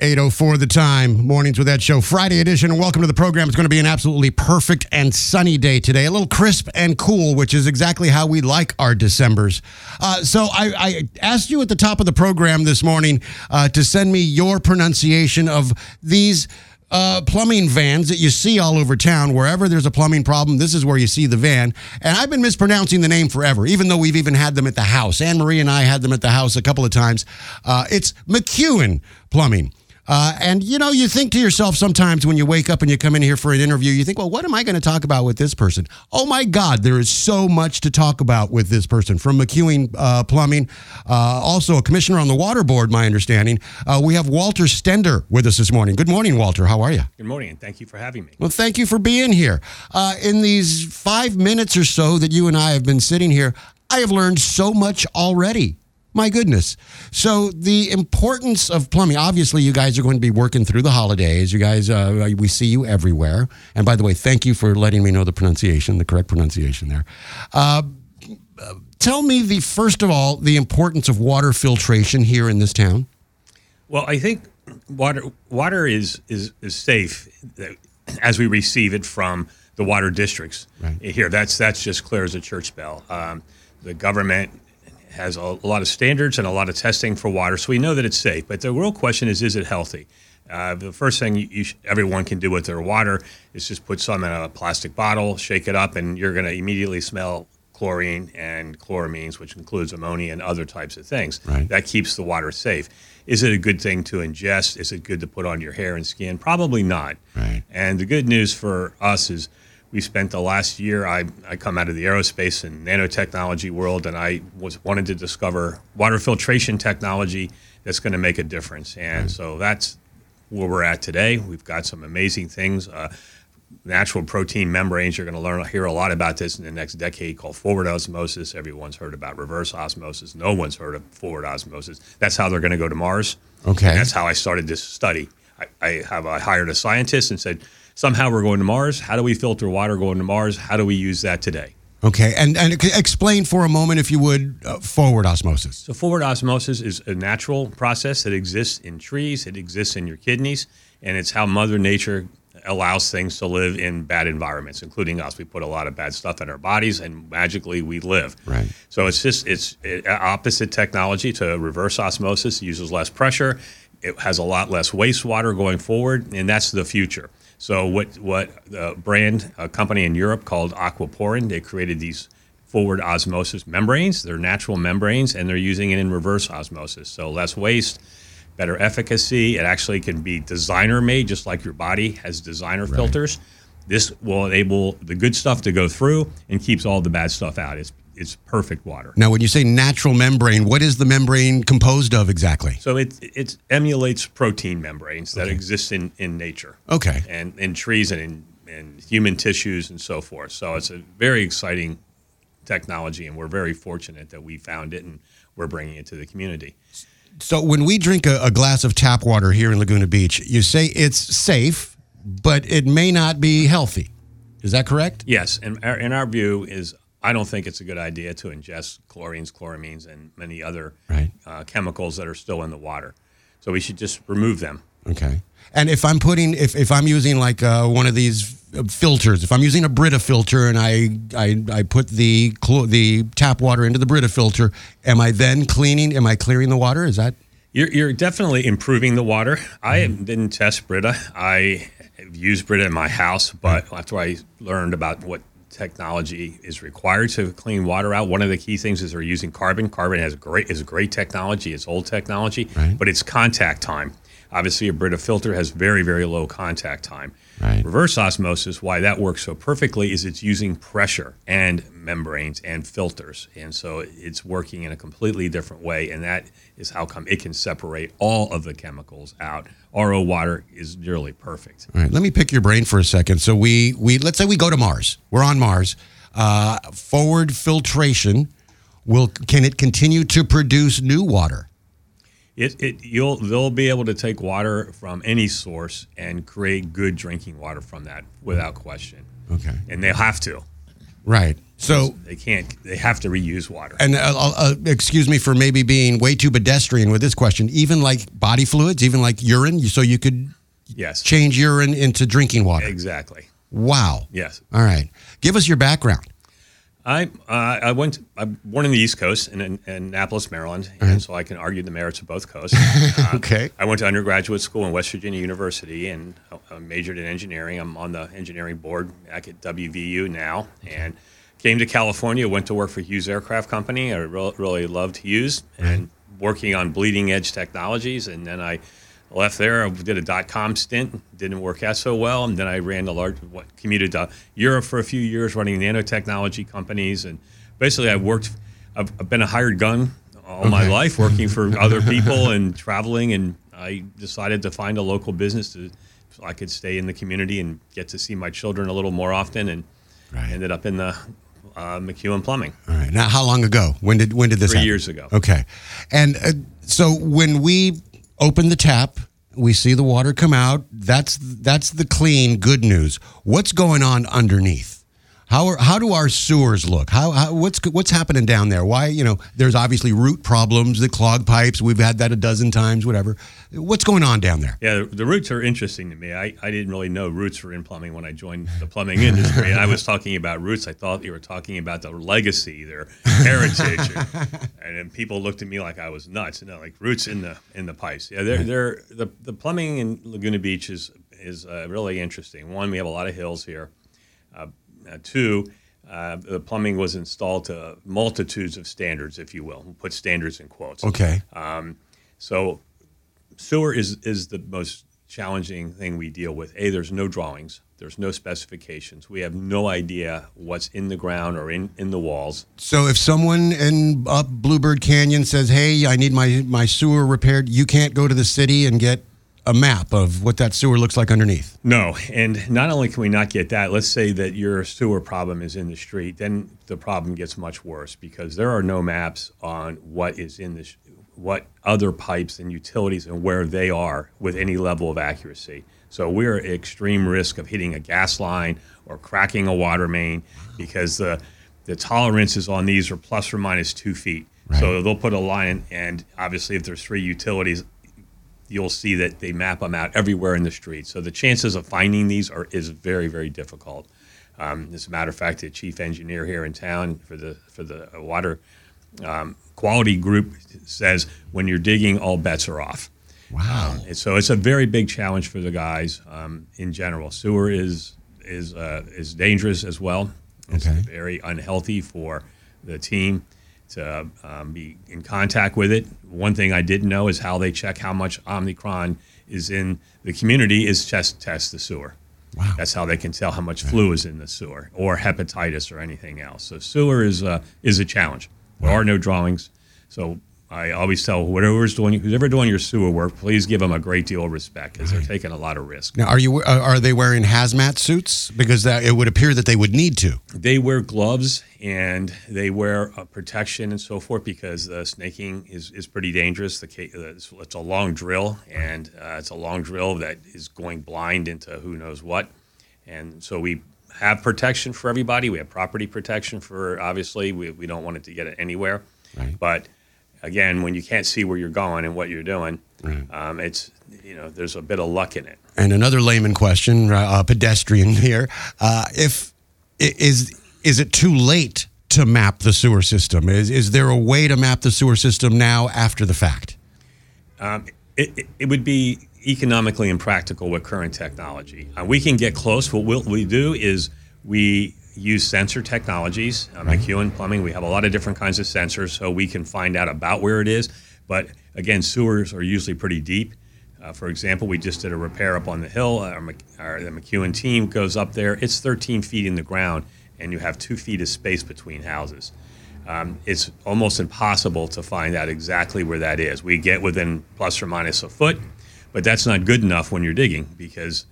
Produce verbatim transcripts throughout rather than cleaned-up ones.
eight oh four the time. Mornings with Ed Show, Friday edition. And welcome to the program. It's going to be an absolutely perfect and sunny day today. A little crisp and cool, which is exactly how we like our Decembers. Uh, so I, I asked you at the top of the program this morning uh, to send me your pronunciation of these Uh, plumbing vans that you see all over town. Wherever there's a plumbing problem, this is where you see the van. And I've been mispronouncing the name forever, even though we've even had them at the house. Anne Marie and I had them at the house a couple of times. Uh, it's McEwen Plumbing. Uh, and, you know, you think to yourself sometimes when you wake up and you come in here for an interview, you think, well, what am I going to talk about with this person? Oh, my God, there is so much to talk about with this person. From McEwen uh, Plumbing, uh, also a commissioner on the water board, my understanding. Uh, we have Walter Stender with us this morning. Good morning, Walter. How are you? Good morning, and thank you for having me. Well, thank you for being here. Uh, in these five minutes or so that you and I have been sitting here, I have learned so much already. My goodness. So the importance of plumbing, obviously you guys are going to be working through the holidays. You guys, uh, we see you everywhere. And by the way, thank you for letting me know the pronunciation, the correct pronunciation there. Uh, tell me, the first of all, the importance of water filtration here in this town. Well, I think water water is, is, is safe as we receive it from the water districts right. here. That's, that's just clear as a church bell. Um, the government has a, a lot of standards and a lot of testing for water, so we know that it's safe. But the real question is, is it healthy? Uh, the first thing you, you sh- everyone can do with their water is just put some in a plastic bottle, shake it up, and you're going to immediately smell chlorine and chloramines, which includes ammonia and other types of things. Right. That keeps the water safe. Is it a good thing to ingest? Is it good to put on your hair and skin? Probably not. Right. And the good news for us is we spent the last year, I, I come out of the aerospace and nanotechnology world, and I was wanted to discover water filtration technology that's going to make a difference. And right. so that's where we're at today. We've got some amazing things. Uh, natural protein membranes, you're going to learn hear a lot about this in the next decade, called forward osmosis. Everyone's heard about reverse osmosis. No one's heard of forward osmosis. That's how they're going to go to Mars. Okay. And that's how I started this study. I, I have I hired a scientist and said, somehow we're going to Mars. How do we filter water going to Mars? How do we use that today? Okay, and, and explain for a moment, if you would, uh, forward osmosis. So forward osmosis is a natural process that exists in trees. It exists in your kidneys, and it's how Mother Nature allows things to live in bad environments, including us. We put a lot of bad stuff in our bodies, and magically we live. Right. So it's just it's it, opposite technology to reverse osmosis. It uses less pressure. It has a lot less wastewater going forward, and that's the future. So what what the brand, a company in Europe called Aquaporin, they created these forward osmosis membranes. They're natural membranes, and they're using it in reverse osmosis. So less waste, better efficacy. It actually can be designer made, just like your body has designer right. filters. This will enable the good stuff to go through and keeps all the bad stuff out. It's It's perfect water. Now, when you say natural membrane, what is the membrane composed of exactly? So it it emulates protein membranes that okay. exist in, in nature. Okay. And in trees and in, in human tissues and so forth. So it's a very exciting technology, and we're very fortunate that we found it and we're bringing it to the community. So when we drink a, a glass of tap water here in Laguna Beach, you say it's safe, but it may not be healthy. Is that correct? Yes. And our, and our view is I don't think it's a good idea to ingest chlorines, chloramines, and many other right. uh, chemicals that are still in the water. So we should just remove them. Okay. And if I'm putting, if, if I'm using like uh, one of these filters, if I'm using a Brita filter and I I, I put the clo- the tap water into the Brita filter, am I then cleaning? Am I clearing the water? Is that? You're, you're definitely improving the water. I mm-hmm. didn't test Brita. I have used Brita in my house, but right. after I learned about what technology is required to clean water out, one of the key things is they're using carbon. Carbon has great is great technology. It's old technology, right. but it's contact time. Obviously, a Brita filter has very, very low contact time. Right. Reverse osmosis, why that works so perfectly is it's using pressure and membranes and filters. And so it's working in a completely different way, and that is how come it can separate all of the chemicals out. R O water is nearly perfect. All right, let me pick your brain for a second. So we, we let's say we go to Mars. We're on Mars. Uh, forward filtration, will can it continue to produce new water? It, it you'll they'll be able to take water from any source and create good drinking water from that without question. Okay. And they'll have to. Right. So they can't. They have to reuse water. And uh, uh, excuse me for maybe being way too pedestrian with this question. Even like body fluids, even like urine, so you could yes change urine into drinking water. Exactly. Wow. Yes. All right. Give us your background. I uh, I went. I'm born in the East Coast in, in, in Annapolis, Maryland, Uh-huh. and so I can argue the merits of both coasts. Uh, Okay. I went to undergraduate school in West Virginia University and I majored in engineering. I'm on the engineering board back at W V U now, and came to California. Went to work for Hughes Aircraft Company. I re- really loved Hughes and working on bleeding edge technologies, and then I left there. I did a dot-com stint. Didn't work out so well. And then I ran the large, what, commuted to Europe for a few years running nanotechnology companies. And basically I worked, I've, I've been a hired gun all my Okay. life, working for other people and traveling. And I decided to find a local business to, so I could stay in the community and get to see my children a little more often. And Right. ended up in the uh, McEwen Plumbing. All right. Now, how long ago? When did when did this Three happen? years ago. Okay. And uh, so when we open the tap, we see the water come out. That's that's the clean, good news. What's going on underneath? How are, how do our sewers look? How, how what's what's happening down there? Why, you know, there's obviously root problems, the clogged pipes. We've had that a dozen times, whatever. What's going on down there? Yeah, the, the roots are interesting to me. I, I didn't really know roots were in plumbing when I joined the plumbing industry. And I was talking about roots. I thought you were talking about the legacy, their heritage. and, and then people looked at me like I was nuts. No, like roots in the in the pipes. Yeah, they're, they're the, the plumbing in Laguna Beach is, is uh, really interesting. One, we have a lot of hills here. Uh, uh, two, uh, the plumbing was installed to multitudes of standards, if you will. We'll put standards in quotes. Okay. Um, so sewer is is the most challenging thing we deal with. A, there's no drawings. There's no specifications. We have no idea what's in the ground or in, in the walls. So if someone in up Bluebird Canyon says, "Hey, I need my my sewer repaired," you can't go to the city and get a map of what that sewer looks like underneath. No, and not only can we not get that, let's say that your sewer problem is in the street, then the problem gets much worse because there are no maps on what is in the, what other pipes and utilities and where they are with any level of accuracy. So we're at extreme risk of hitting a gas line or cracking a water main because the the tolerances on these are plus or minus two feet. Right. So they'll put a line, and obviously if there's three utilities, you'll see that they map them out everywhere in the street. So the chances of finding these are is very, very difficult. Um, as a matter of fact, the chief engineer here in town for the for the water um, quality group says when you're digging, all bets are off. Wow. And so it's a very big challenge for the guys um, in general. Sewer is is uh, is dangerous as well. It's Okay. very unhealthy for the team to um, be in contact with it. One thing I didn't know is how they check how much Omicron is in the community is just test the sewer. Wow. That's how they can tell how much flu is in the sewer or hepatitis or anything else. So sewer is uh, is a challenge. There are no drawings. So I always tell whoever's doing, who's ever doing your sewer work, please give them a great deal of respect because they're taking a lot of risk. Now, are you uh, are they wearing hazmat suits? Because that, it would appear that they would need to. They wear gloves and they wear uh, protection and so forth because uh, snaking is, is pretty dangerous. The ca- uh, it's, it's a long drill, and uh, it's a long drill that is going blind into who knows what. And so we have protection for everybody. We have property protection for, obviously, we, we don't want it to get it anywhere. Right. But again, when you can't see where you're going and what you're doing, Right. um, it's, you know, there's a bit of luck in it. And another layman question, uh, pedestrian here: uh, if i- is is it too late to map the sewer system? Is is there a way to map the sewer system now after the fact? Um, it, it, it would be economically impractical with current technology. Uh, we can get close. What we'll, we do is we use sensor technologies. Uh, McEwen Plumbing, we have a lot of different kinds of sensors, so we can find out about where it is. But again, sewers are usually pretty deep. Uh, for example, we just did a repair up on the hill. Our, Mc- our, the McEwen team goes up there. It's thirteen feet in the ground, and you have two feet of space between houses. Um, it's almost impossible to find out exactly where that is. We get within plus or minus a foot, but that's not good enough when you're digging because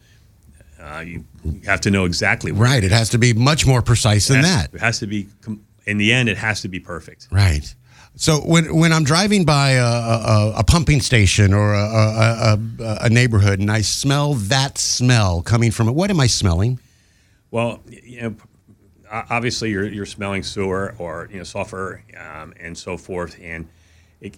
uh, you, you have to know exactly where. Right. It has to be much more precise than It has, that. It has to be, com- in the end, it has to be perfect. Right. So when when I'm driving by a, a, a pumping station or a, a, a, a neighborhood and I smell that smell coming from it, what am I smelling? Well, you know, o- obviously you're you're smelling sewer or you know sulfur um, and so forth, and it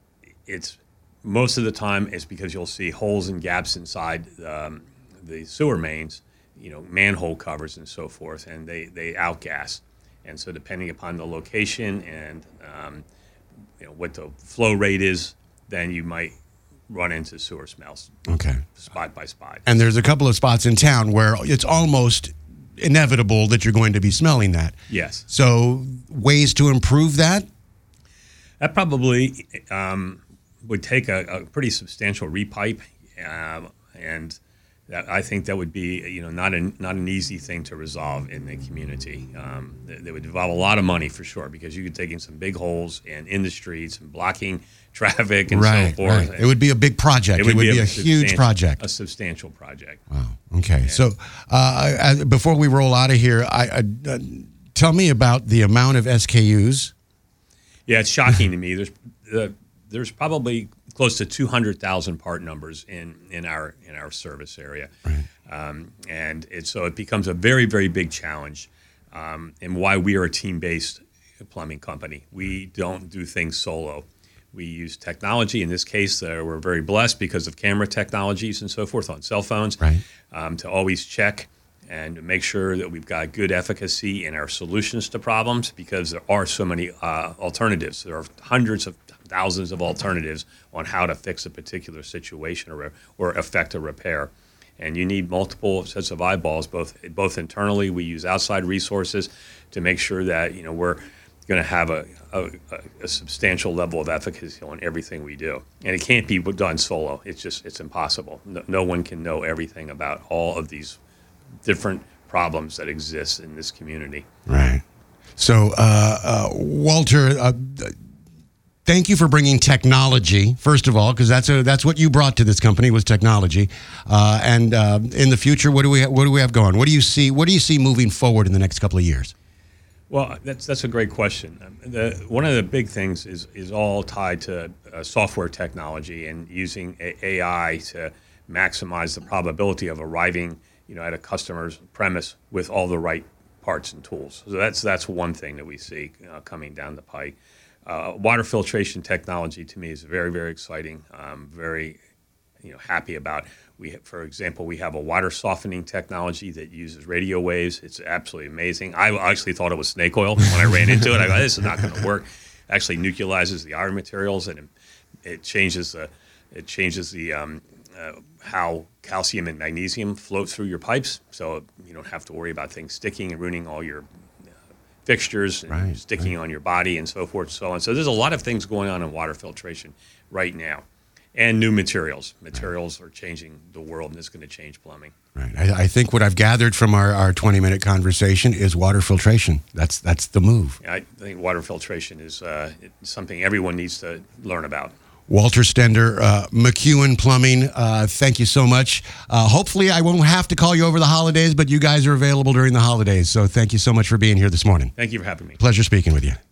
it's most of the time it's because you'll see holes and gaps inside um, the sewer mains, you know, manhole covers and so forth, and they they outgas, and so depending upon the location and um, you know what the flow rate is, then you might run into sewer smells. Okay. Spot by spot. And there's a couple of spots in town where it's almost inevitable that you're going to be smelling that. Yes. So ways to improve that? That probably um, would take a, a pretty substantial repipe, um, and that, I think that would be you know not an not an easy thing to resolve in the community. Um, they, they would involve a lot of money for sure, because you could take in some big holes and in the streets and blocking traffic and right, so forth. Right. It would be a big project. It would, it would be, be a, a huge project. A substantial project. Wow. Okay. Yeah. So uh, I, before we roll out of here, I, I, uh, tell me about the amount of S K Us. Yeah, it's shocking to me. There's uh, there's probably close to two hundred thousand part numbers in, in our in our service area, right. um, and it, so it becomes a very very big challenge. Um, and why we are a team based plumbing company. We don't do things solo. We use technology. In this case, uh, we're very blessed because of camera technologies and so forth on cell phones, right. um, to always check and make sure that we've got good efficacy in our solutions to problems, because there are so many uh, alternatives. There are hundreds of thousands of alternatives on how to fix a particular situation or, or affect a repair. And you need multiple sets of eyeballs, both both internally. We use outside resources to make sure that you know we're going to have a, a, a substantial level of efficacy on everything we do. And it can't be done solo. It's just, it's impossible. No, no one can know everything about all of these different problems that exist in this community. Right. So, uh, uh, Walter, uh, thank you for bringing technology, first of all, because that's a, that's what you brought to this company was technology. Uh, and uh, in the future, what do we what do we have going? What do you see? What do you see moving forward in the next couple of years? Well, that's that's a great question. Um, the, one of the big things is is all tied to uh, software technology and using A I to maximize the probability of arriving, you know, at a customer's premise with all the right parts and tools. So that's that's one thing that we see uh, coming down the pike. Uh, water filtration technology to me is very very exciting. Um, very, you know, happy about. We, for example, we have a water softening technology that uses radio waves. It's absolutely amazing. I actually thought it was snake oil when I ran into it. I go, this is not going to work. It actually nuclealizes the iron materials, and it, it changes the it changes the um, uh, how calcium and magnesium float through your pipes. So you don't have to worry about things sticking and ruining all your uh, fixtures and right, sticking right. on your body and so forth and so on. So there's a lot of things going on in water filtration right now. And new materials. Materials are changing the world, and it's going to change plumbing. Right. I, I think what I've gathered from our, our twenty-minute conversation is water filtration. That's that's the move. I think water filtration is uh, something everyone needs to learn about. Walter Stender, uh, McEwen Plumbing, uh, thank you so much. Uh, hopefully I won't have to call you over the holidays, but you guys are available during the holidays. So thank you so much for being here this morning. Thank you for having me. Pleasure speaking with you.